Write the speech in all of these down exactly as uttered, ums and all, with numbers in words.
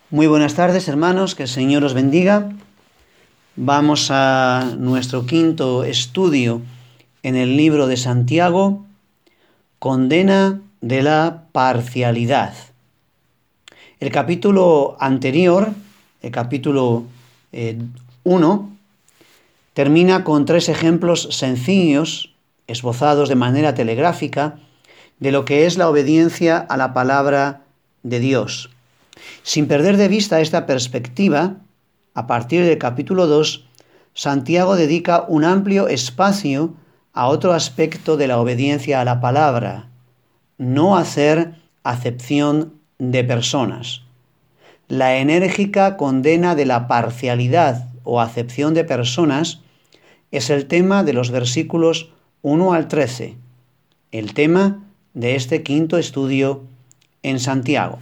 Muy buenas tardes, hermanos, que el Señor os bendiga. Vamos a nuestro quinto estudio en el libro de Santiago, Condena de la parcialidad. El capítulo anterior, el capítulo eh, uno, termina con tres ejemplos sencillos, esbozados de manera telegráfica, de lo que es la obediencia a la palabra de Dios. Sin perder de vista esta perspectiva, a partir del capítulo dos, Santiago dedica un amplio espacio a otro aspecto de la obediencia a la palabra: no hacer acepción de personas. La enérgica condena de la parcialidad o acepción de personas es el tema de los versículos uno al trece, el tema de este quinto estudio en Santiago.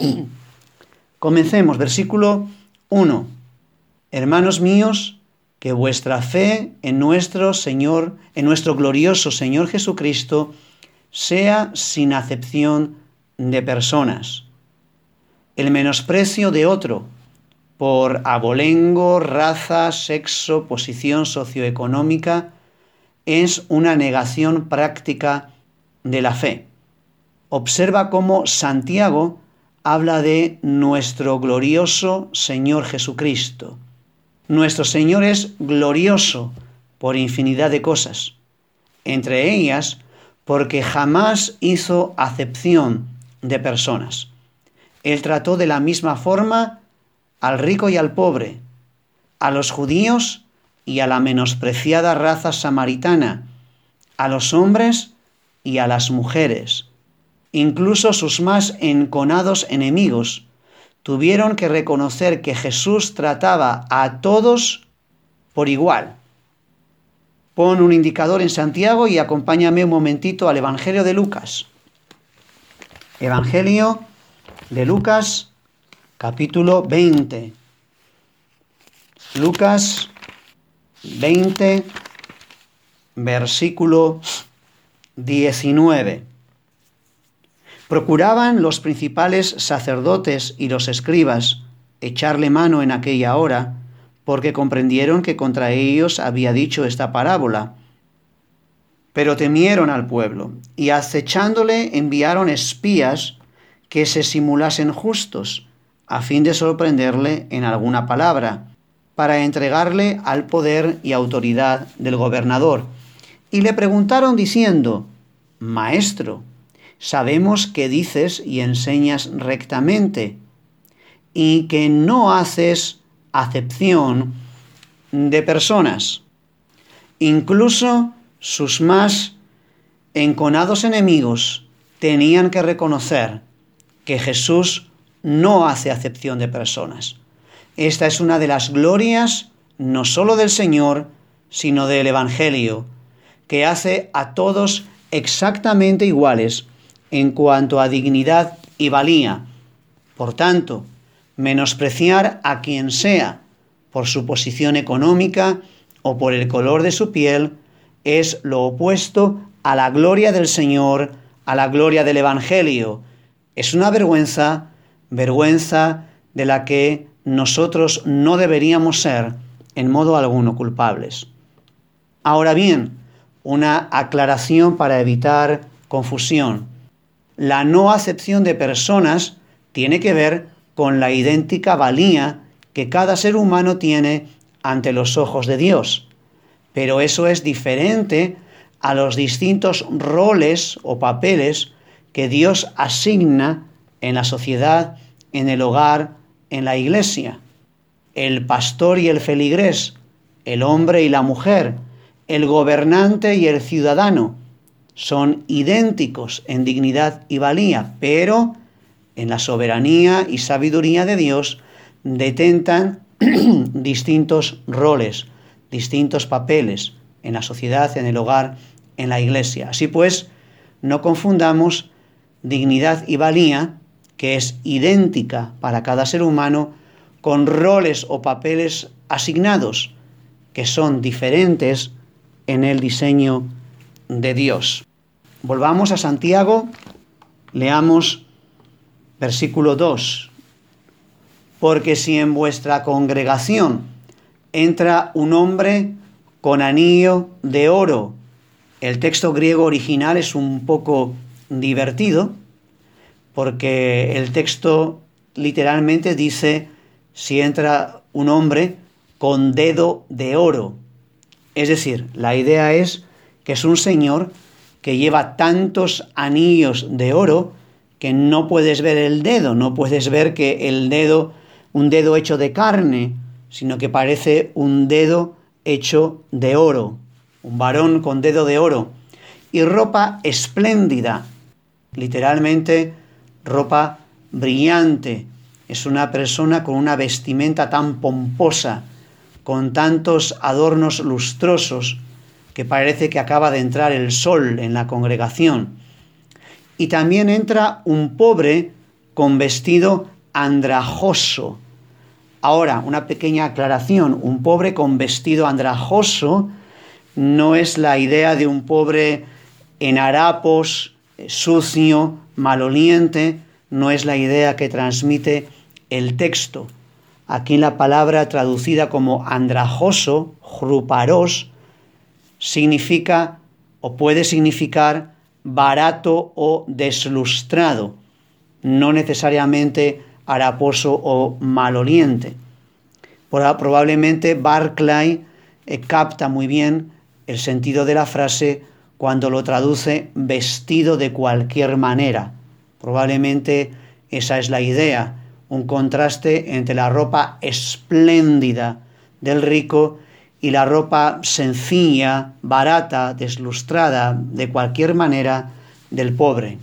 Comencemos, versículo uno. Hermanos míos, que vuestra fe en nuestro Señor, en nuestro glorioso Señor Jesucristo, sea sin acepción de personas. El menosprecio de otro por abolengo, raza, sexo, posición socioeconómica es una negación práctica de la fe. Observa cómo Santiago habla de nuestro glorioso Señor Jesucristo. Nuestro Señor es glorioso por infinidad de cosas, entre ellas porque jamás hizo acepción de personas. Él trató de la misma forma al rico y al pobre, a los judíos y a la menospreciada raza samaritana, a los hombres y a las mujeres. Incluso sus más enconados enemigos tuvieron que reconocer que Jesús trataba a todos por igual. Pon un indicador en Santiago y acompáñame un momentito al Evangelio de Lucas. Evangelio de Lucas, capítulo veinte. Lucas veinte, versículo diecinueve. Procuraban los principales sacerdotes y los escribas echarle mano en aquella hora, porque comprendieron que contra ellos había dicho esta parábola. Pero temieron al pueblo, y acechándole enviaron espías que se simulasen justos, a fin de sorprenderle en alguna palabra, para entregarle al poder y autoridad del gobernador. Y le preguntaron diciendo: Maestro, sabemos que dices y enseñas rectamente, y que no haces acepción de personas. Incluso sus más enconados enemigos tenían que reconocer que Jesús no hace acepción de personas. Esta es una de las glorias no solo del Señor, sino del Evangelio, que hace a todos exactamente iguales en cuanto a dignidad y valía. Por tanto, menospreciar a quien sea por su posición económica o por el color de su piel es lo opuesto a la gloria del Señor, a la gloria del Evangelio. Es una vergüenza, vergüenza de la que nosotros no deberíamos ser en modo alguno culpables. Ahora bien, una aclaración para evitar confusión. La no acepción de personas tiene que ver con la idéntica valía que cada ser humano tiene ante los ojos de Dios. Pero eso es diferente a los distintos roles o papeles que Dios asigna en la sociedad, en el hogar, en la iglesia. El pastor y el feligrés, el hombre y la mujer, el gobernante y el ciudadano, son idénticos en dignidad y valía, pero en la soberanía y sabiduría de Dios detentan distintos roles, distintos papeles en la sociedad, en el hogar, en la iglesia. Así pues, no confundamos dignidad y valía, que es idéntica para cada ser humano, con roles o papeles asignados, que son diferentes en el diseño de Dios. Volvamos a Santiago, leamos versículo dos. porque si en vuestra congregación entra un hombre con anillo de oro, el texto griego original es un poco divertido, porque el texto literalmente dice si entra un hombre con dedo de oro. Es decir, la idea es que es un señor que lleva tantos anillos de oro que no puedes ver el dedo, no puedes ver que el dedo, un dedo hecho de carne, sino que parece un dedo hecho de oro, un varón con dedo de oro, y ropa espléndida, literalmente ropa brillante. Es una persona con una vestimenta tan pomposa, con tantos adornos lustrosos, que parece que acaba de entrar el sol en la congregación. Y también entra un pobre con vestido andrajoso. Ahora, una pequeña aclaración, un pobre con vestido andrajoso no es la idea de un pobre en harapos, sucio, maloliente, no es la idea que transmite el texto. Aquí la palabra traducida como andrajoso, jruparos, significa o puede significar barato o deslustrado, no necesariamente haraposo o maloliente. Probablemente Barclay eh, capta muy bien el sentido de la frase cuando lo traduce vestido de cualquier manera. Probablemente esa es la idea, un contraste entre la ropa espléndida del rico y la ropa sencilla, barata, deslustrada, de cualquier manera, del pobre.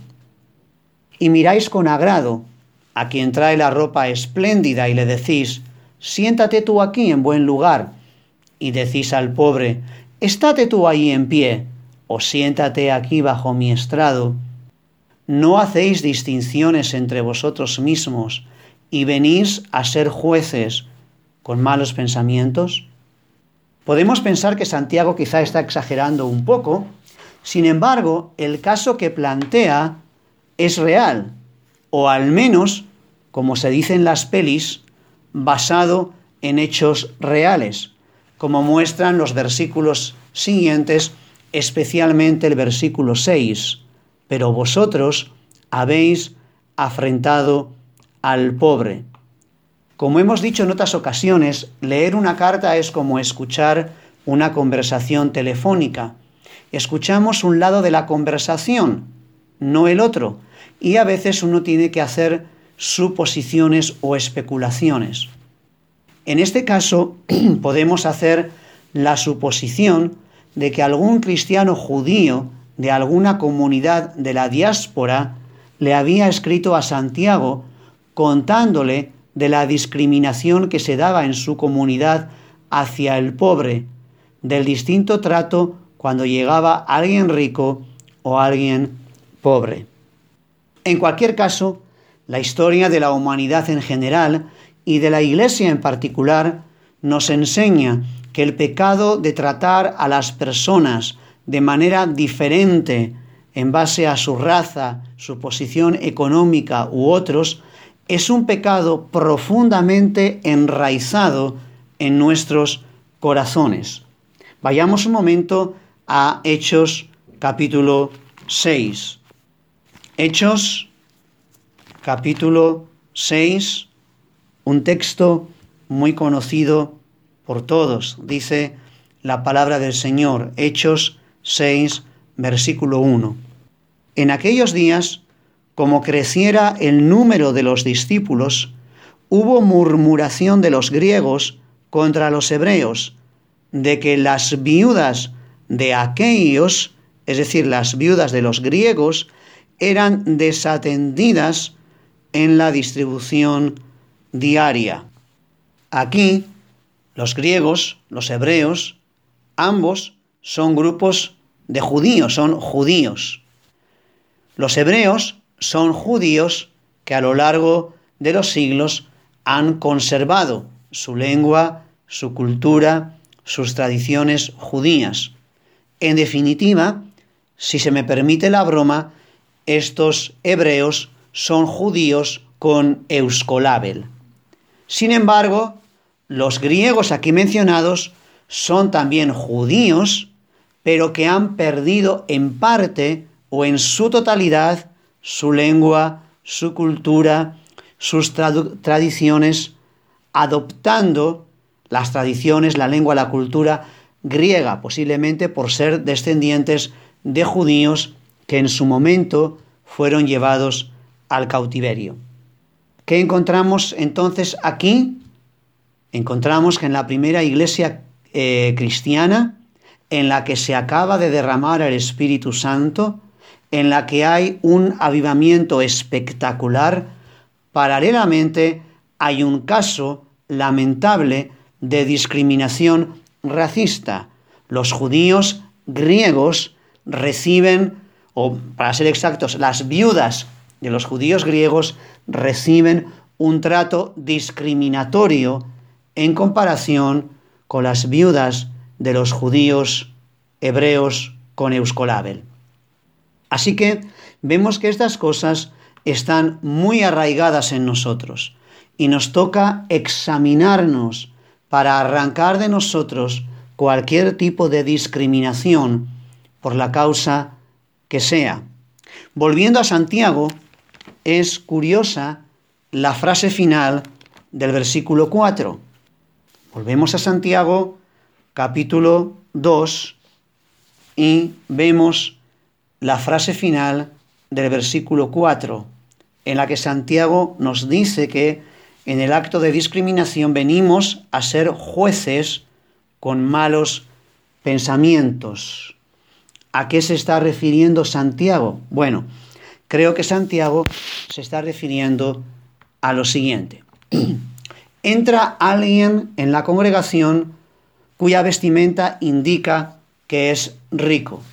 Y miráis con agrado a quien trae la ropa espléndida y le decís, siéntate tú aquí en buen lugar. Y decís al pobre, estate tú ahí en pie, o siéntate aquí bajo mi estrado. ¿No hacéis distinciones entre vosotros mismos y venís a ser jueces con malos pensamientos? Podemos pensar que Santiago quizá está exagerando un poco, sin embargo, el caso que plantea es real, o al menos, como se dice en las pelis, basado en hechos reales, como muestran los versículos siguientes, especialmente el versículo seis. Pero vosotros habéis afrentado al pobre. Como hemos dicho en otras ocasiones, leer una carta es como escuchar una conversación telefónica. Escuchamos un lado de la conversación, no el otro, y a veces uno tiene que hacer suposiciones o especulaciones. En este caso, podemos hacer la suposición de que algún cristiano judío de alguna comunidad de la diáspora le había escrito a Santiago contándole de la discriminación que se daba en su comunidad hacia el pobre, del distinto trato cuando llegaba alguien rico o alguien pobre. En cualquier caso, la historia de la humanidad en general y de la Iglesia en particular nos enseña que el pecado de tratar a las personas de manera diferente en base a su raza, su posición económica u otros, es un pecado profundamente enraizado en nuestros corazones. Vayamos un momento a Hechos capítulo seis. Hechos capítulo seis, un texto muy conocido por todos. Dice la palabra del Señor, Hechos seis, versículo uno. En aquellos días, como creciera el número de los discípulos, hubo murmuración de los griegos contra los hebreos, de que las viudas de aquellos, es decir, las viudas de los griegos, eran desatendidas en la distribución diaria. Aquí, los griegos, los hebreos, ambos son grupos de judíos, son judíos. Los hebreos son judíos que a lo largo de los siglos han conservado su lengua, su cultura, sus tradiciones judías. En definitiva, si se me permite la broma, estos hebreos son judíos con euskolabel. Sin embargo, los griegos aquí mencionados son también judíos, pero que han perdido en parte o en su totalidad su lengua, su cultura, sus tradu- tradiciones, adoptando las tradiciones, la lengua, la cultura griega, posiblemente por ser descendientes de judíos que en su momento fueron llevados al cautiverio. ¿Qué encontramos entonces aquí? Encontramos que en la primera iglesia eh, cristiana, en la que se acaba de derramar el Espíritu Santo, en la que hay un avivamiento espectacular, paralelamente hay un caso lamentable de discriminación racista. Los judíos griegos reciben, o para ser exactos, las viudas de los judíos griegos reciben un trato discriminatorio en comparación con las viudas de los judíos hebreos con Euskolabel. Así que vemos que estas cosas están muy arraigadas en nosotros y nos toca examinarnos para arrancar de nosotros cualquier tipo de discriminación por la causa que sea. Volviendo a Santiago, es curiosa la frase final del versículo cuatro. Volvemos a Santiago, capítulo dos, y vemos la frase final del versículo cuatro, en la que Santiago nos dice que en el acto de discriminación venimos a ser jueces con malos pensamientos. ¿A qué se está refiriendo Santiago? Bueno, creo que Santiago se está refiriendo a lo siguiente. Entra alguien en la congregación cuya vestimenta indica que es rico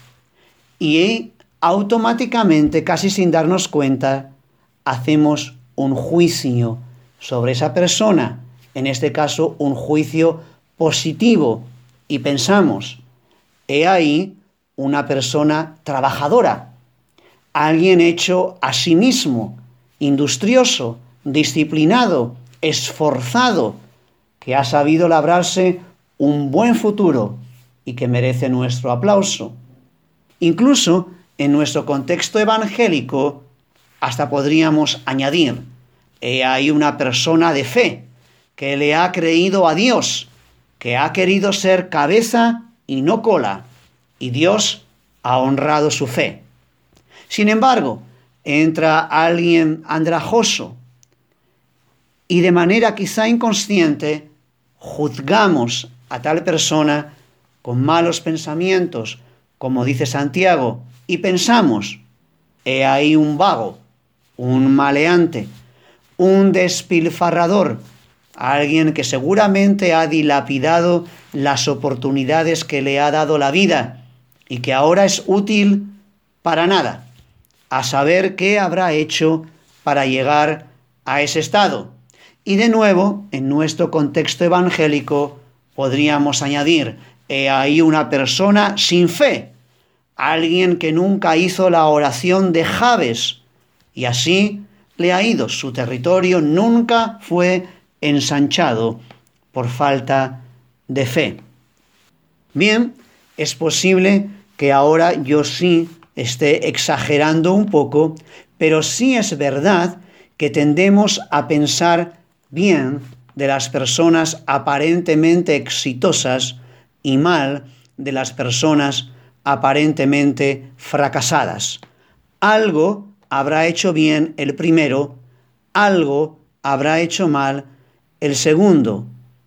y automáticamente, casi sin darnos cuenta, hacemos un juicio sobre esa persona, en este caso un juicio positivo, y pensamos, he ahí una persona trabajadora, alguien hecho a sí mismo, industrioso, disciplinado, esforzado, que ha sabido labrarse un buen futuro y que merece nuestro aplauso. Incluso en nuestro contexto evangélico, hasta podríamos añadir, he ahí una persona de fe que le ha creído a Dios, que ha querido ser cabeza y no cola, y Dios ha honrado su fe. Sin embargo, entra alguien andrajoso y de manera quizá inconsciente juzgamos a tal persona con malos pensamientos, como dice Santiago, y pensamos, he ahí un vago, un maleante, un despilfarrador, alguien que seguramente ha dilapidado las oportunidades que le ha dado la vida y que ahora es útil para nada, a saber qué habrá hecho para llegar a ese estado. Y de nuevo, en nuestro contexto evangélico, podríamos añadir, he ahí una persona sin fe, alguien que nunca hizo la oración de Jabes, y así le ha ido, su territorio nunca fue ensanchado por falta de fe. Bien, es posible que ahora yo sí esté exagerando un poco, pero sí es verdad que tendemos a pensar bien de las personas aparentemente exitosas y mal de las personas aparentemente fracasadas. Algo habrá hecho bien el primero, algo habrá hecho mal el segundo.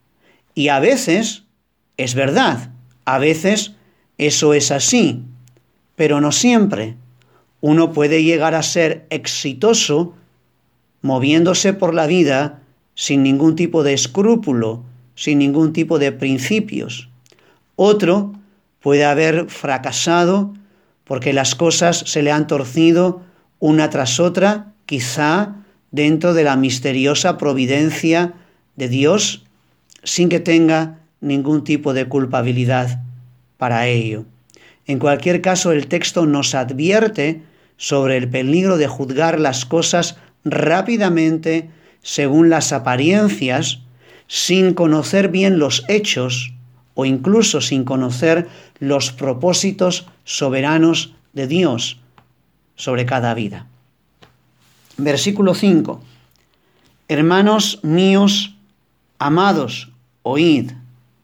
Y a veces es verdad, a veces eso es así, pero no siempre. Uno puede llegar a ser exitoso moviéndose por la vida sin ningún tipo de escrúpulo, sin ningún tipo de principios. Otro puede haber fracasado porque las cosas se le han torcido una tras otra, quizá dentro de la misteriosa providencia de Dios, sin que tenga ningún tipo de culpabilidad para ello. En cualquier caso, el texto nos advierte sobre el peligro de juzgar las cosas rápidamente según las apariencias, sin conocer bien los hechos o incluso sin conocer los propósitos soberanos de Dios sobre cada vida. Versículo cinco. Hermanos míos, amados, oíd.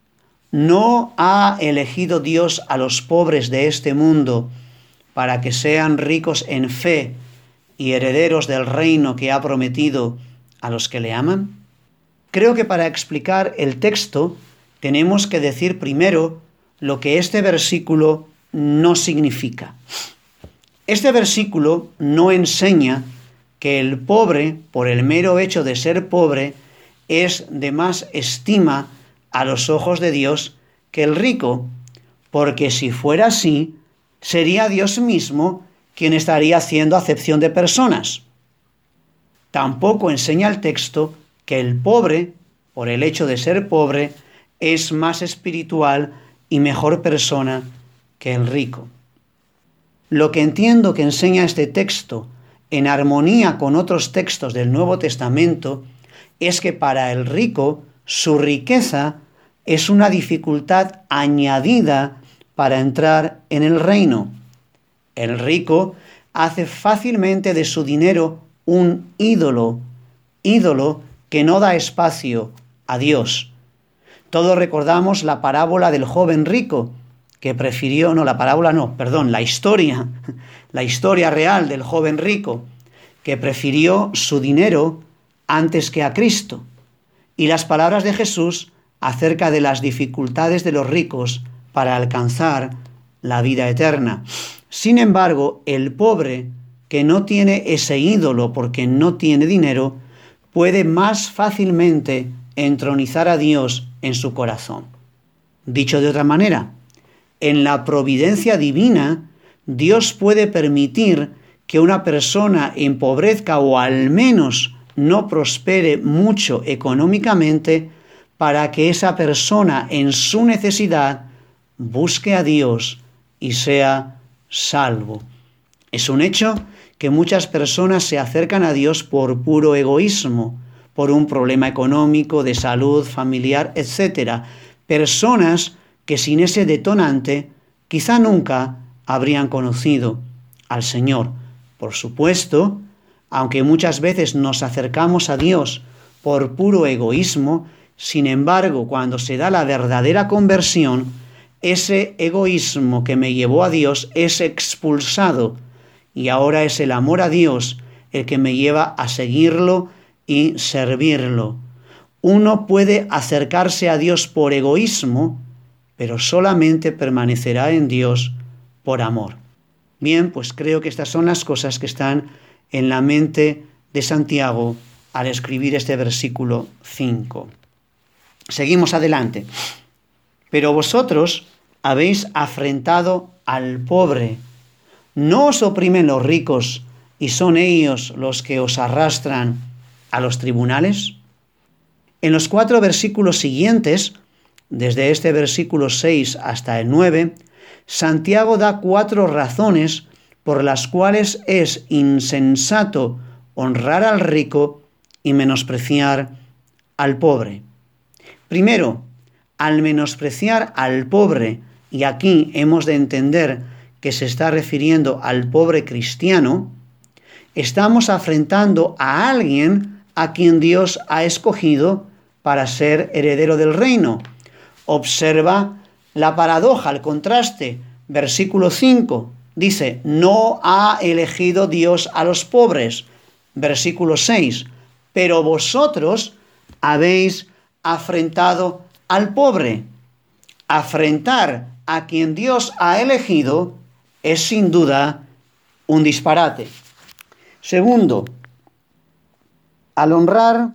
¿No ha elegido Dios a los pobres de este mundo para que sean ricos en fe y herederos del reino que ha prometido a los que le aman? Creo que para explicar el texto tenemos que decir primero lo que este versículo no significa. Este versículo no enseña que el pobre, por el mero hecho de ser pobre, es de más estima a los ojos de Dios que el rico, porque si fuera así, sería Dios mismo quien estaría haciendo acepción de personas. Tampoco enseña el texto que el pobre, por el hecho de ser pobre, es más espiritual y mejor persona que el rico. Lo que entiendo que enseña este texto, en armonía con otros textos del Nuevo Testamento, es que para el rico su riqueza es una dificultad añadida para entrar en el reino. El rico hace fácilmente de su dinero un ídolo, ídolo que no da espacio a Dios. Todos recordamos la parábola del joven rico, que prefirió, no, la parábola no, perdón, la historia, la historia real del joven rico, que prefirió su dinero antes que a Cristo, y las palabras de Jesús acerca de las dificultades de los ricos para alcanzar la vida eterna. Sin embargo, el pobre, que no tiene ese ídolo porque no tiene dinero, puede más fácilmente entronizar a Dios en su corazón. Dicho de otra manera, en la providencia divina, Dios puede permitir que una persona empobrezca o al menos no prospere mucho económicamente para que esa persona en su necesidad busque a Dios y sea salvo. Es un hecho que muchas personas se acercan a Dios por puro egoísmo, por un problema económico, de salud, familiar, etcétera. Personas que sin ese detonante quizá nunca habrían conocido al Señor. Por supuesto, aunque muchas veces nos acercamos a Dios por puro egoísmo, sin embargo, cuando se da la verdadera conversión, ese egoísmo que me llevó a Dios es expulsado y ahora es el amor a Dios el que me lleva a seguirlo y servirlo. Uno puede acercarse a Dios por egoísmo, pero solamente permanecerá en Dios por amor. Bien, pues creo que estas son las cosas que están en la mente de Santiago al escribir este versículo cinco. Seguimos adelante. Pero vosotros habéis afrentado al pobre. ¿No os oprimen los ricos y son ellos los que os arrastran a los tribunales? En los cuatro versículos siguientes, desde este versículo seis hasta el nueve, Santiago da cuatro razones por las cuales es insensato honrar al rico y menospreciar al pobre. Primero, al menospreciar al pobre, y aquí hemos de entender que se está refiriendo al pobre cristiano, estamos afrentando a alguien a quien Dios ha escogido para ser heredero del reino. Observa la paradoja, el contraste. Versículo cinco dice, no ha elegido Dios a los pobres. Versículo seis, pero vosotros habéis afrentado al pobre. Afrentar a quien Dios ha elegido es sin duda un disparate. Segundo, al honrar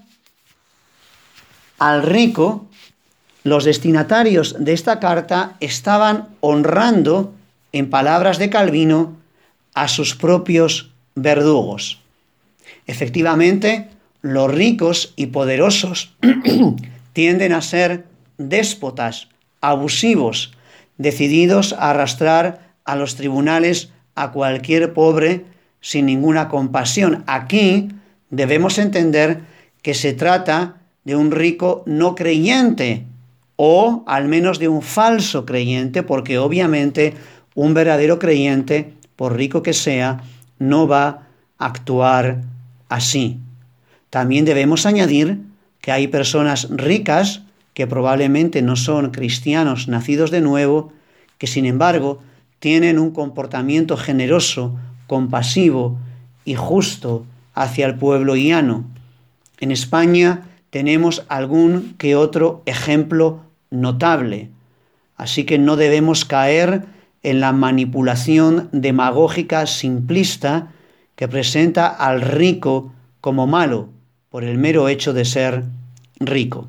al rico, los destinatarios de esta carta estaban honrando, en palabras de Calvino, a sus propios verdugos. Efectivamente, los ricos y poderosos tienden a ser déspotas, abusivos, decididos a arrastrar a los tribunales a cualquier pobre sin ninguna compasión. Aquí debemos entender que se trata de un rico no creyente, o al menos de un falso creyente, porque obviamente un verdadero creyente, por rico que sea, no va a actuar así. También debemos añadir que hay personas ricas que probablemente no son cristianos nacidos de nuevo, que sin embargo tienen un comportamiento generoso, compasivo y justo hacia el pueblo llano. En España tenemos algún que otro ejemplo notable, así que no debemos caer en la manipulación demagógica simplista que presenta al rico como malo por el mero hecho de ser rico.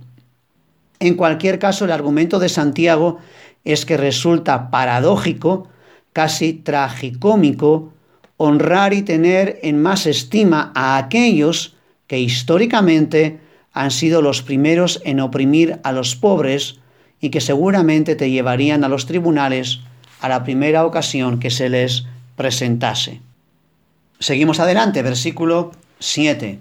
En cualquier caso, el argumento de Santiago es que resulta paradójico, casi tragicómico, honrar y tener en más estima a aquellos que históricamente han sido los primeros en oprimir a los pobres y que seguramente te llevarían a los tribunales a la primera ocasión que se les presentase. Seguimos adelante, versículo siete.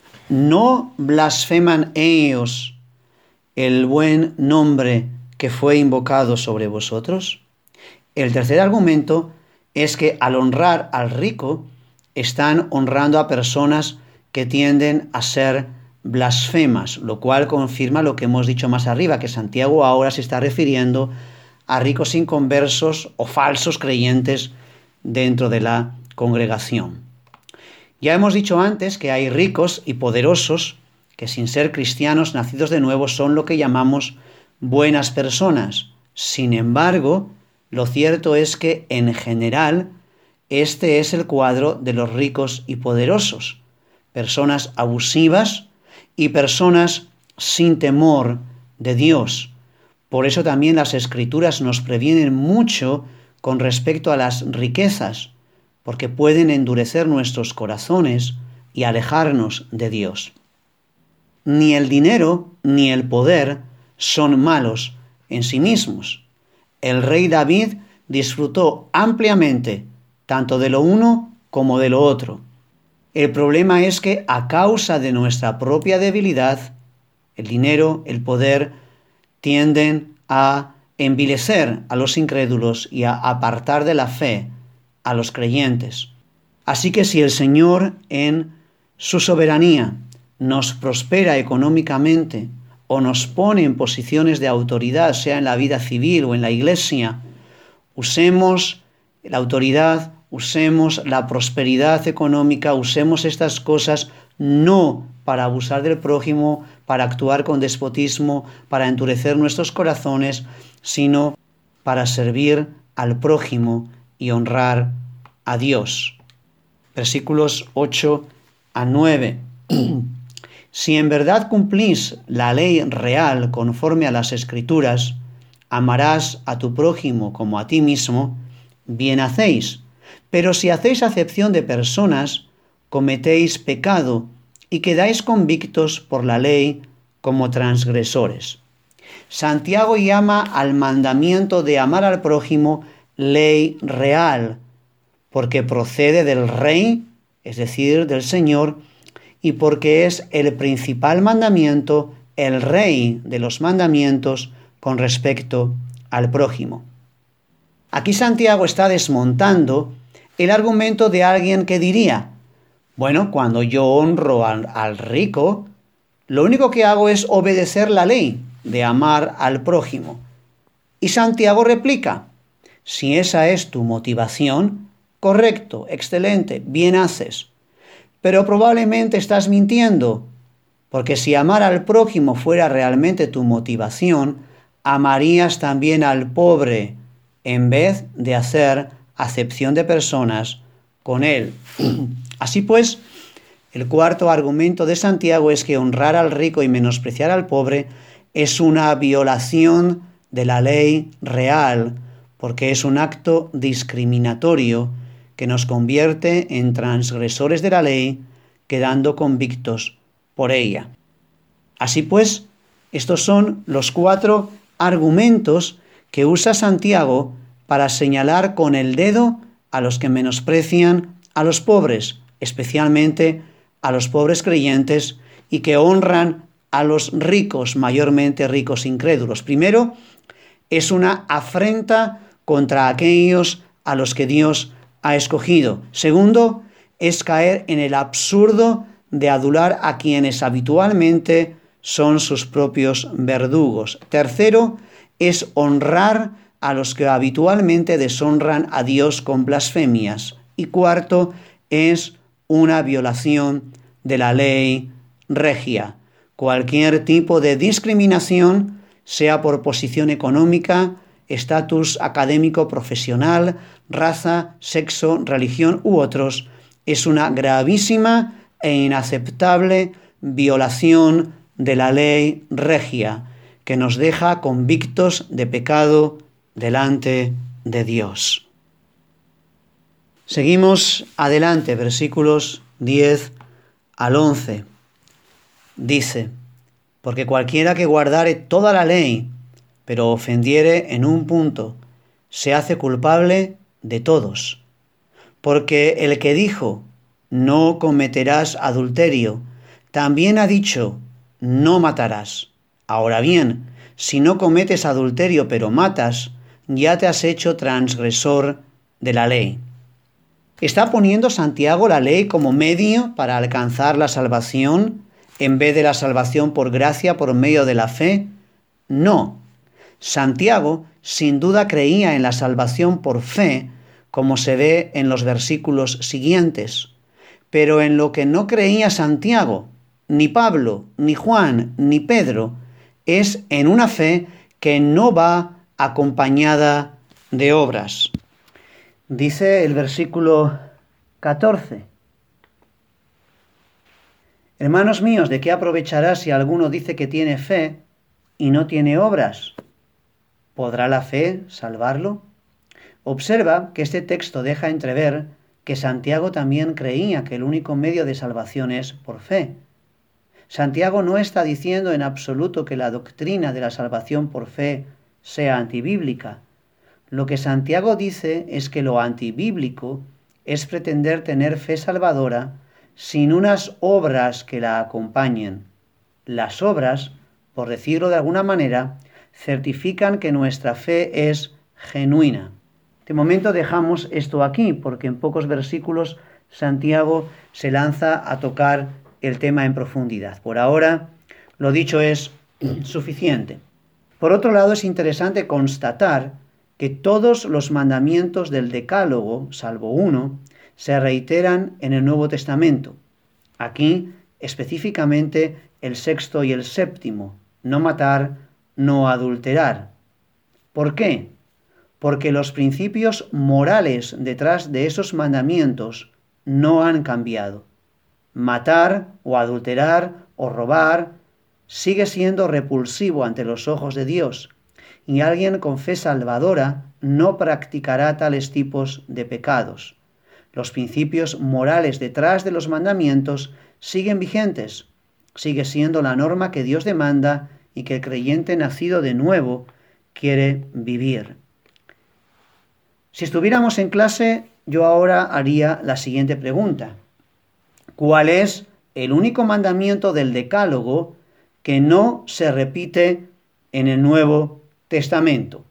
¿No blasfeman ellos el buen nombre que fue invocado sobre vosotros? El tercer argumento es que al honrar al rico están honrando a personas que tienden a ser blasfemas, lo cual confirma lo que hemos dicho más arriba, que Santiago ahora se está refiriendo a ricos inconversos o falsos creyentes dentro de la congregación. Ya hemos dicho antes que hay ricos y poderosos que sin ser cristianos nacidos de nuevo son lo que llamamos buenas personas. Sin embargo, lo cierto es que en general este es el cuadro de los ricos y poderosos, personas abusivas y personas sin temor de Dios. Por eso también las Escrituras nos previenen mucho con respecto a las riquezas, porque pueden endurecer nuestros corazones y alejarnos de Dios. Ni el dinero ni el poder son malos en sí mismos. El rey David disfrutó ampliamente tanto de lo uno como de lo otro. El problema es que a causa de nuestra propia debilidad, el dinero, el poder, tienden a envilecer a los incrédulos y a apartar de la fe a los creyentes. Así que si el Señor en su soberanía nos prospera económicamente o nos pone en posiciones de autoridad, sea en la vida civil o en la iglesia, usemos la autoridad, usemos la prosperidad económica, usemos estas cosas no para abusar del prójimo, para actuar con despotismo, para endurecer nuestros corazones, sino para servir al prójimo y honrar a Dios. Versículos ocho a nueve. Si en verdad cumplís la ley real conforme a las Escrituras, amarás a tu prójimo como a ti mismo, bien hacéis. Pero si hacéis acepción de personas, cometéis pecado y quedáis convictos por la ley como transgresores. Santiago llama al mandamiento de amar al prójimo ley real, porque procede del Rey, es decir, del Señor, y porque es el principal mandamiento, el Rey de los mandamientos con respecto al prójimo. Aquí Santiago está desmontando el argumento de alguien que diría, bueno, cuando yo honro al, al rico, lo único que hago es obedecer la ley de amar al prójimo. Y Santiago replica, si esa es tu motivación, correcto, excelente, bien haces. Pero probablemente estás mintiendo, porque si amar al prójimo fuera realmente tu motivación, amarías también al pobre, en vez de hacer acepción de personas con él. Así pues, el cuarto argumento de Santiago es que honrar al rico y menospreciar al pobre es una violación de la ley real, porque es un acto discriminatorio que nos convierte en transgresores de la ley, quedando convictos por ella. Así pues, estos son los cuatro argumentos que usa Santiago para señalar con el dedo a los que menosprecian a los pobres, especialmente a los pobres creyentes, y que honran a los ricos, mayormente ricos incrédulos. Primero, es una afrenta contra aquellos a los que Dios ha escogido. Segundo, es caer en el absurdo de adular a quienes habitualmente son sus propios verdugos. Tercero, es honrar a los que habitualmente deshonran a Dios con blasfemias. Y cuarto, es una violación de la ley regia. Cualquier tipo de discriminación, sea por posición económica, estatus académico, profesional, raza, sexo, religión u otros, es una gravísima e inaceptable violación de la ley regia que nos deja convictos de pecado delante de Dios. Seguimos adelante, versículos diez al once. Dice: porque cualquiera que guardare toda la ley, pero ofendiere en un punto, se hace culpable de todos. Porque el que dijo, no cometerás adulterio, también ha dicho, no matarás. Ahora bien, si no cometes adulterio pero matas, ya te has hecho transgresor de la ley. ¿Está poniendo Santiago la ley como medio para alcanzar la salvación en vez de la salvación por gracia por medio de la fe? No. Santiago sin duda creía en la salvación por fe, como se ve en los versículos siguientes. Pero en lo que no creía Santiago, ni Pablo, ni Juan, ni Pedro, es en una fe que no va acompañada de obras. Dice el versículo catorce. Hermanos míos, ¿de qué aprovechará si alguno dice que tiene fe y no tiene obras? ¿Podrá la fe salvarlo? Observa que este texto deja entrever que Santiago también creía que el único medio de salvación es por fe. Santiago no está diciendo en absoluto que la doctrina de la salvación por fe sea antibíblica. Lo que Santiago dice es que lo antibíblico es pretender tener fe salvadora sin unas obras que la acompañen. Las obras, por decirlo de alguna manera, certifican que nuestra fe es genuina. De momento dejamos esto aquí, porque en pocos versículos Santiago se lanza a tocar el tema en profundidad. Por ahora, lo dicho es suficiente. Por otro lado, es interesante constatar que todos los mandamientos del Decálogo, salvo uno, se reiteran en el Nuevo Testamento. Aquí, específicamente, el sexto y el séptimo: no matar, no adulterar. ¿Por qué? Porque los principios morales detrás de esos mandamientos no han cambiado. Matar o adulterar o robar sigue siendo repulsivo ante los ojos de Dios, y alguien con fe salvadora no practicará tales tipos de pecados. Los principios morales detrás de los mandamientos siguen vigentes. Sigue siendo la norma que Dios demanda y que el creyente nacido de nuevo quiere vivir. Si estuviéramos en clase, yo ahora haría la siguiente pregunta: ¿cuál es el único mandamiento del Decálogo que no se repite en el Nuevo Testamento?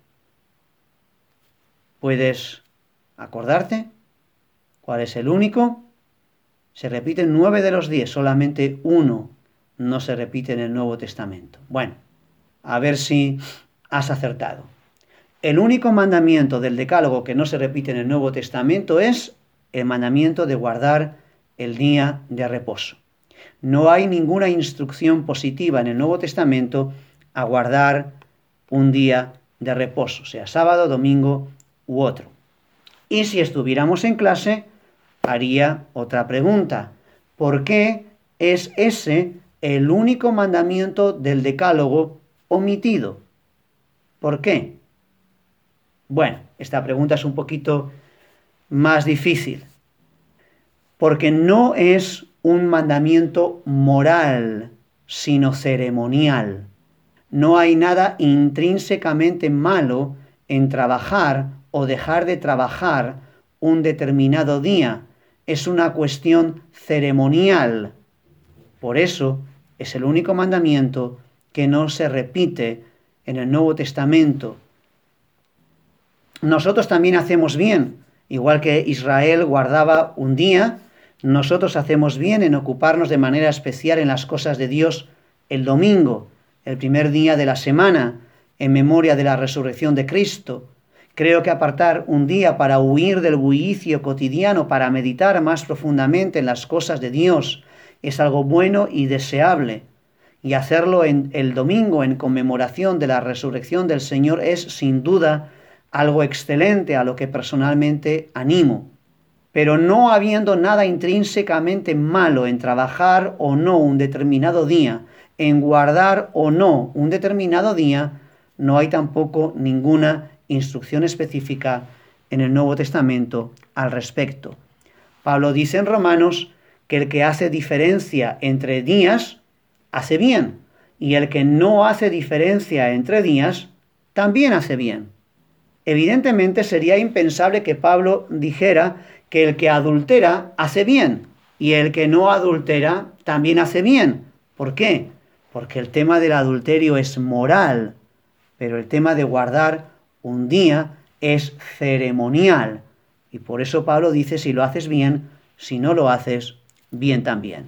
¿Puedes acordarte? ¿Cuál es el único? Se repiten nueve de los diez, solamente uno no se repite en el Nuevo Testamento. Bueno, a ver si has acertado. El único mandamiento del Decálogo que no se repite en el Nuevo Testamento es el mandamiento de guardar el día de reposo. No hay ninguna instrucción positiva en el Nuevo Testamento a guardar un día de reposo, sea sábado, domingo u otro. Y si estuviéramos en clase, haría otra pregunta: ¿por qué es ese el único mandamiento del Decálogo omitido? ¿Por qué? Bueno, esta pregunta es un poquito más difícil, porque no es un mandamiento moral, sino ceremonial. No hay nada intrínsecamente malo en trabajar o dejar de trabajar un determinado día. Es una cuestión ceremonial. Por eso, Es el único mandamiento que no se repite en el Nuevo Testamento. Nosotros también hacemos bien, igual que Israel guardaba un día, nosotros hacemos bien en ocuparnos de manera especial en las cosas de Dios el domingo, el primer día de la semana, en memoria de la resurrección de Cristo. Creo que apartar un día para huir del bullicio cotidiano, para meditar más profundamente en las cosas de Dios, es algo bueno y deseable. Y hacerlo en el domingo, en conmemoración de la resurrección del Señor, es sin duda algo excelente a lo que personalmente animo. Pero no habiendo nada intrínsecamente malo en trabajar o no un determinado día, en guardar o no un determinado día, no hay tampoco ninguna instrucción específica en el Nuevo Testamento al respecto. Pablo dice en Romanos que el que hace diferencia entre días hace bien, y el que no hace diferencia entre días también hace bien. Evidentemente sería impensable que Pablo dijera que el que adultera hace bien y el que no adultera también hace bien. ¿Por qué? Porque el tema del adulterio es moral, pero el tema de guardar un día es ceremonial. Y por eso Pablo dice, si lo haces bien, si no lo haces, bien también.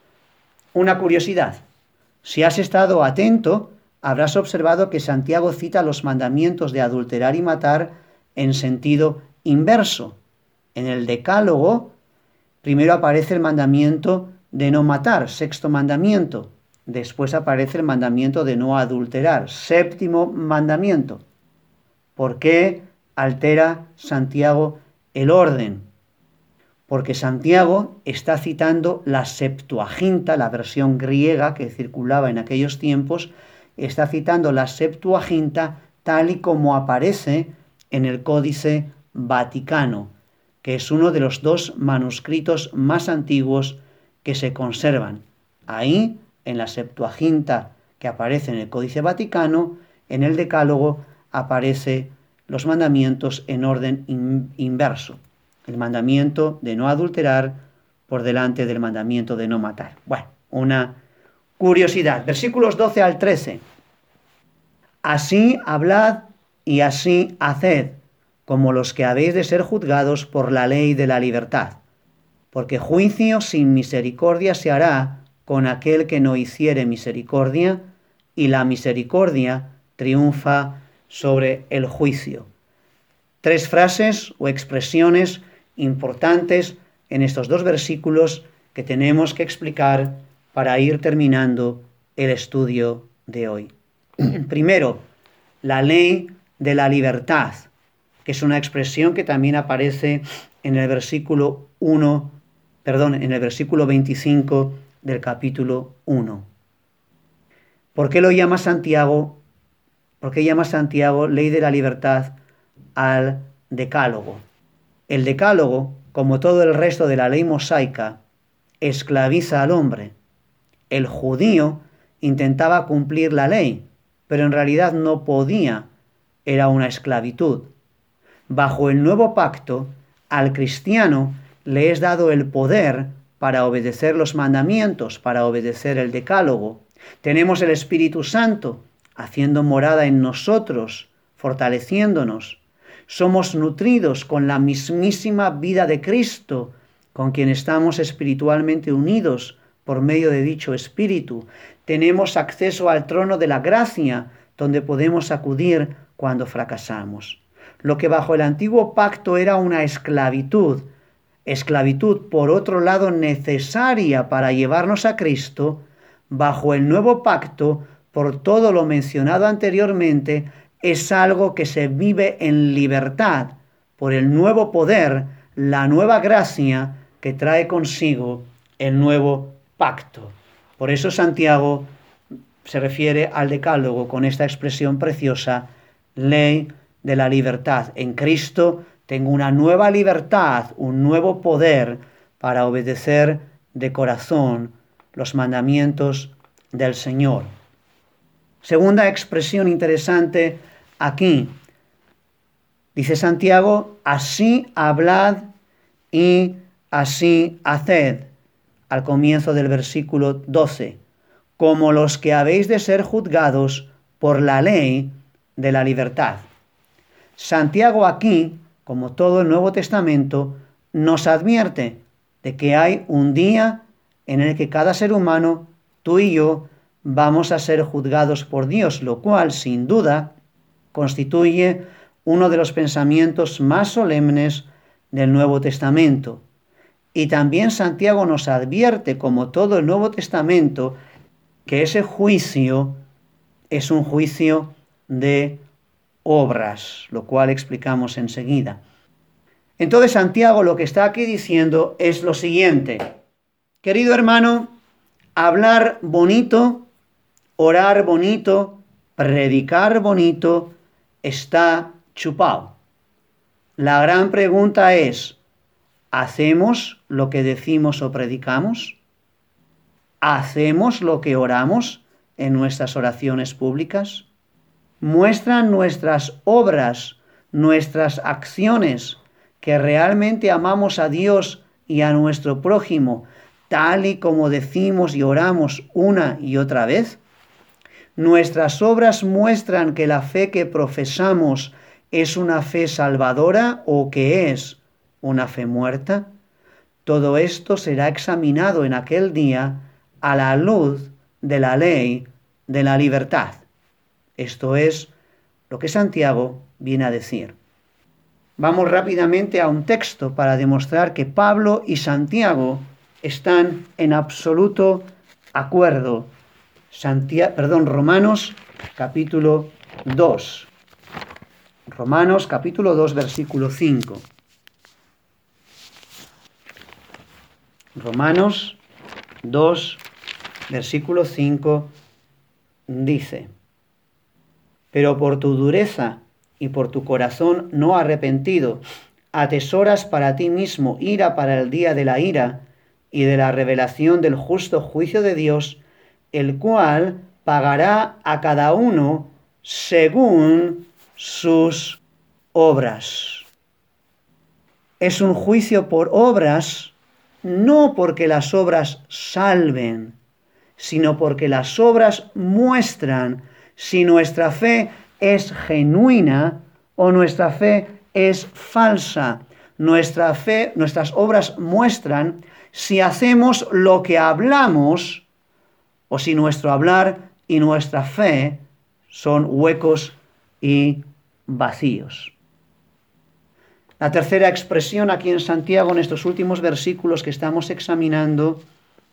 Una curiosidad. Si has estado atento, habrás observado que Santiago cita los mandamientos de adulterar y matar en sentido inverso. En el Decálogo, primero aparece el mandamiento de no matar, sexto mandamiento. Después aparece el mandamiento de no adulterar, séptimo mandamiento. ¿Por qué altera Santiago el orden? Porque Santiago está citando la Septuaginta, la versión griega que circulaba en aquellos tiempos, está citando la Septuaginta tal y como aparece en el Códice Vaticano, que es uno de los dos manuscritos más antiguos que se conservan. Ahí, en la Septuaginta que aparece en el Códice Vaticano, en el Decálogo aparecen los mandamientos en orden in- inverso. El mandamiento de no adulterar por delante del mandamiento de no matar. Bueno, una curiosidad. Versículos doce al trece. Así hablad y así haced, como los que habéis de ser juzgados por la ley de la libertad. Porque juicio sin misericordia se hará con aquel que no hiciere misericordia, y la misericordia triunfa sobre el juicio. Tres frases o expresiones importantes en estos dos versículos que tenemos que explicar para ir terminando el estudio de hoy. Primero, la ley de la libertad, que es una expresión que también aparece en el versículo uno, perdón, en el versículo veinticinco del capítulo uno. ¿Por qué lo llama Santiago? ¿Por qué llama Santiago ley de la libertad al Decálogo? El Decálogo, como todo el resto de la ley mosaica, esclaviza al hombre. El judío intentaba cumplir la ley, pero en realidad no podía. Era una esclavitud. Bajo el nuevo pacto, al cristiano le es dado el poder para obedecer los mandamientos, para obedecer el Decálogo. Tenemos el Espíritu Santo haciendo morada en nosotros, fortaleciéndonos. Somos nutridos con la mismísima vida de Cristo, con quien estamos espiritualmente unidos por medio de dicho Espíritu. Tenemos acceso al trono de la gracia, donde podemos acudir cuando fracasamos. Lo que bajo el antiguo pacto era una esclavitud, esclavitud por otro lado necesaria para llevarnos a Cristo, bajo el nuevo pacto, por todo lo mencionado anteriormente, es algo que se vive en libertad por el nuevo poder, la nueva gracia que trae consigo el nuevo pacto. Por eso Santiago se refiere al Decálogo con esta expresión preciosa, ley de la libertad. En Cristo tengo una nueva libertad, un nuevo poder para obedecer de corazón los mandamientos del Señor. Segunda expresión interesante aquí. Dice Santiago, así hablad y así haced. Al comienzo del versículo doce. como los que habéis de ser juzgados por la ley de la libertad. Santiago aquí, como todo el Nuevo Testamento, nos advierte de que hay un día en el que cada ser humano, tú y yo, vamos a ser juzgados por Dios, lo cual, sin duda, constituye uno de los pensamientos más solemnes del Nuevo Testamento. Y también Santiago nos advierte, como todo el Nuevo Testamento, que ese juicio es un juicio de obras, lo cual explicamos enseguida. Entonces Santiago lo que está aquí diciendo es lo siguiente: querido hermano, hablar bonito, orar bonito, predicar bonito, está chupado. La gran pregunta es, ¿hacemos lo que decimos o predicamos? ¿Hacemos lo que oramos en nuestras oraciones públicas? ¿Muestran nuestras obras, nuestras acciones, que realmente amamos a Dios y a nuestro prójimo, tal y como decimos y oramos una y otra vez? ¿Nuestras obras muestran que la fe que profesamos es una fe salvadora o que es una fe muerta? Todo esto será examinado en aquel día a la luz de la ley de la libertad. Esto es lo que Santiago viene a decir. Vamos rápidamente a un texto para demostrar que Pablo y Santiago están en absoluto acuerdo. Santiago, perdón, Romanos capítulo dos. Romanos capítulo dos, versículo cinco. Romanos dos, versículo cinco dice: pero por tu dureza y por tu corazón no arrepentido, atesoras para ti mismo ira para el día de la ira y de la revelación del justo juicio de Dios, el cual pagará a cada uno según sus obras. Es un juicio por obras, no porque las obras salven, sino porque las obras muestran si nuestra fe es genuina o nuestra fe es falsa. Nuestra fe, nuestras obras muestran si hacemos lo que hablamos o si nuestro hablar y nuestra fe son huecos y vacíos. La tercera expresión aquí en Santiago, en estos últimos versículos que estamos examinando,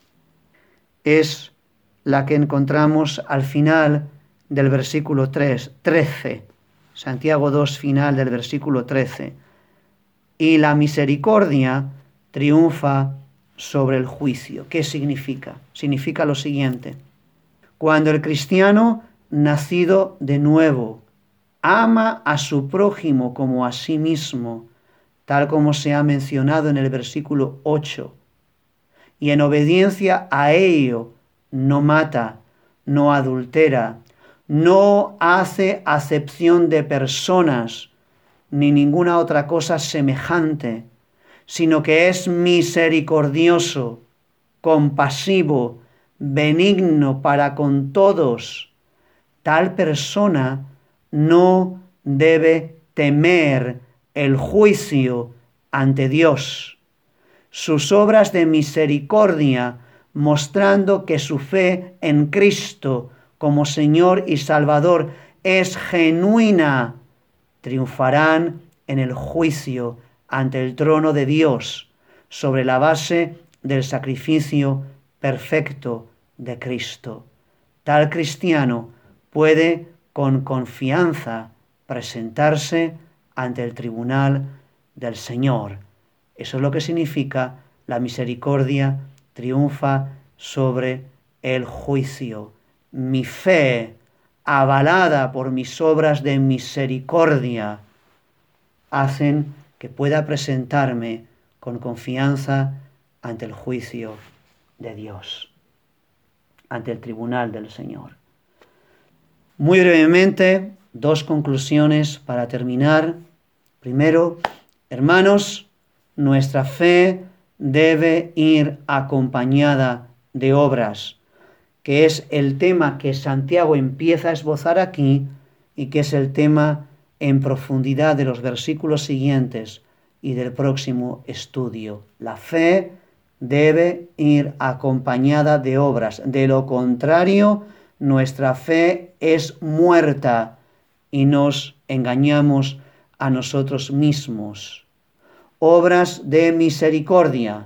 es la que encontramos al final del versículo tres, trece. Santiago dos, final del versículo trece. Y la misericordia triunfa sobre el juicio. ¿Qué significa? Significa lo siguiente: cuando el cristiano nacido de nuevo ama a su prójimo como a sí mismo, tal como se ha mencionado en el versículo ocho, y en obediencia a ello no mata, no adultera, no hace acepción de personas, ni ninguna otra cosa semejante, sino que es misericordioso, compasivo, benigno para con todos, tal persona no debe temer el juicio ante Dios. Sus obras de misericordia, mostrando que su fe en Cristo como Señor y Salvador es genuina, triunfarán en el juicio ante el trono de Dios, sobre la base del sacrificio perfecto de Cristo. Tal cristiano puede con confianza presentarse ante el tribunal del Señor. Eso es lo que significa la misericordia triunfa sobre el juicio. Mi fe, avalada por mis obras de misericordia, hacen que pueda presentarme con confianza ante el juicio de Dios, ante el tribunal del Señor. Muy brevemente, dos conclusiones para terminar. Primero, hermanos, nuestra fe debe ir acompañada de obras. que es el tema que Santiago empieza a esbozar aquí y que es el tema en profundidad de los versículos siguientes y del próximo estudio. La fe debe ir acompañada de obras. De lo contrario, nuestra fe es muerta y nos engañamos a nosotros mismos. Obras de misericordia,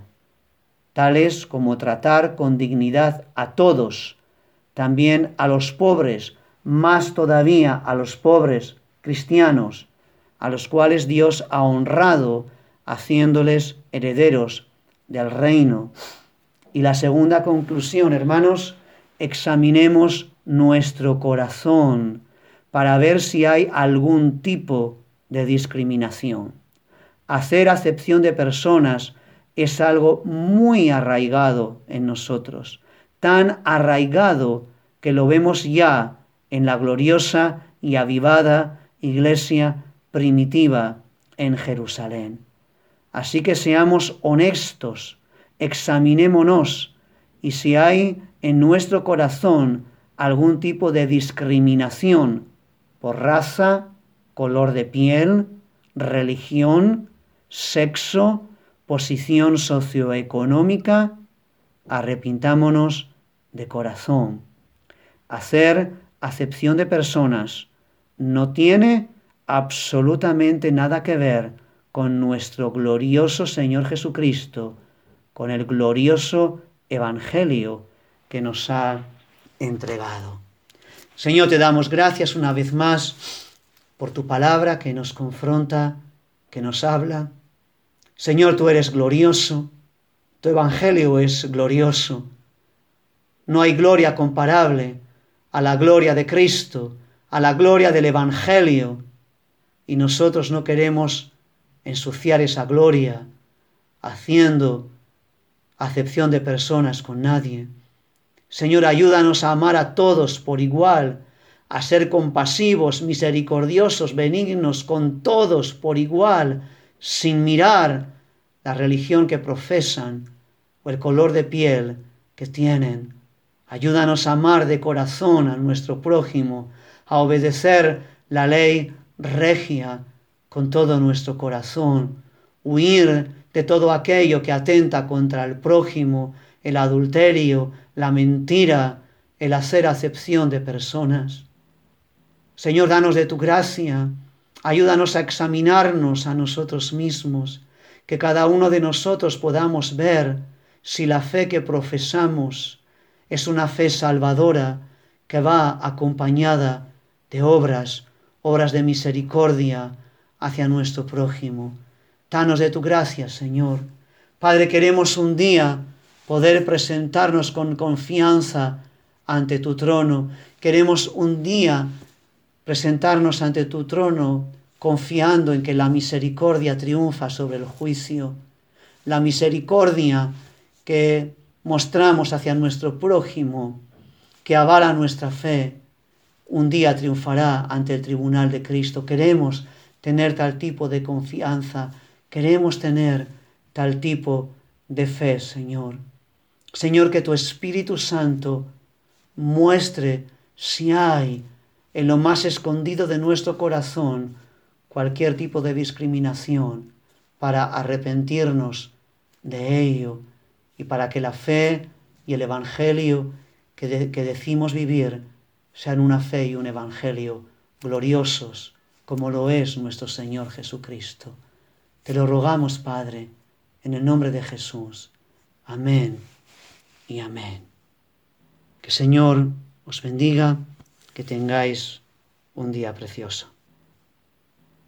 tales como tratar con dignidad a todos, también a los pobres, más todavía a los pobres cristianos, a los cuales Dios ha honrado haciéndoles herederos del reino. Y la segunda conclusión, hermanos, examinemos nuestro corazón para ver si hay algún tipo de discriminación. Hacer acepción de personas es algo muy arraigado en nosotros, tan arraigado que lo vemos ya en la gloriosa y avivada iglesia primitiva en Jerusalén. Así que seamos honestos, examinémonos, y si hay en nuestro corazón algún tipo de discriminación por raza, color de piel, religión, sexo, posición socioeconómica, arrepintámonos de corazón. Hacer acepción de personas no tiene absolutamente nada que ver con nuestro glorioso Señor Jesucristo, con el glorioso Evangelio que nos ha entregado. Señor, te damos gracias una vez más por tu palabra que nos confronta, que nos habla. Señor, tú eres glorioso, tu Evangelio es glorioso. No hay gloria comparable a la gloria de Cristo, a la gloria del Evangelio, y nosotros no queremos ensuciar esa gloria haciendo acepción de personas con nadie. Señor, ayúdanos a amar a todos por igual, a ser compasivos, misericordiosos, benignos con todos por igual, sin mirar la religión que profesan o el color de piel que tienen. Ayúdanos a amar de corazón a nuestro prójimo, a obedecer la ley regia con todo nuestro corazón, huir de todo aquello que atenta contra el prójimo, el adulterio, la mentira, el hacer acepción de personas. Señor, danos de tu gracia, ayúdanos a examinarnos a nosotros mismos, que cada uno de nosotros podamos ver si la fe que profesamos es una fe salvadora que va acompañada de obras, obras de misericordia hacia nuestro prójimo. Danos de tu gracia, Señor. Padre, queremos un día poder presentarnos con confianza ante tu trono. Queremos un día presentarnos ante tu trono confiando en que la misericordia triunfa sobre el juicio. La misericordia que mostramos hacia nuestro prójimo, que avala nuestra fe, un día triunfará ante el tribunal de Cristo. Queremos tener tal tipo de confianza, queremos tener tal tipo de fe, Señor. Señor, que tu Espíritu Santo muestre si hay en lo más escondido de nuestro corazón cualquier tipo de discriminación, para arrepentirnos de ello y para que la fe y el Evangelio que, de, que decimos vivir sean una fe y un Evangelio gloriosos, como lo es nuestro Señor Jesucristo. Te lo rogamos, Padre, en el nombre de Jesús. Amén y amén. Que el Señor os bendiga, que tengáis un día precioso.